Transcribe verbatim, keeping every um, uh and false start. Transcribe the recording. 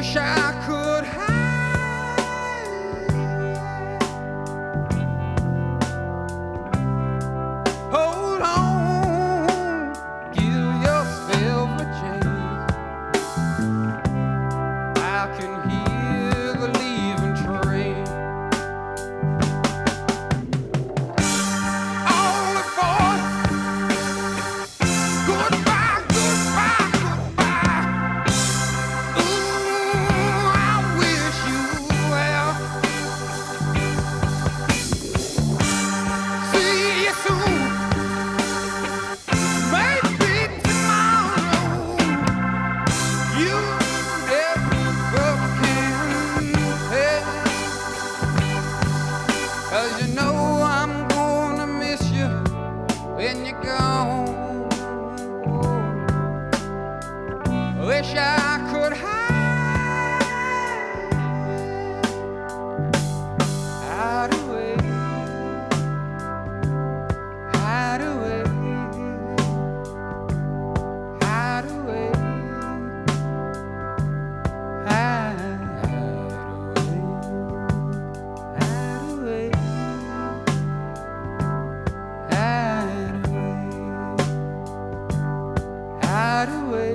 wish I could hide. Hold on, give yourself a chance. I can hear the leaving train. All aboard. Goodbye, goodbye, goodbye. Ooh, I wish you well. See you soon. Maybe tomorrow. You never can tell. 'Cause you know I'm gonna miss you when you're gone. Wish I could hide, hide away, hide away, hide away, hide away, hide away, hide away, hide away.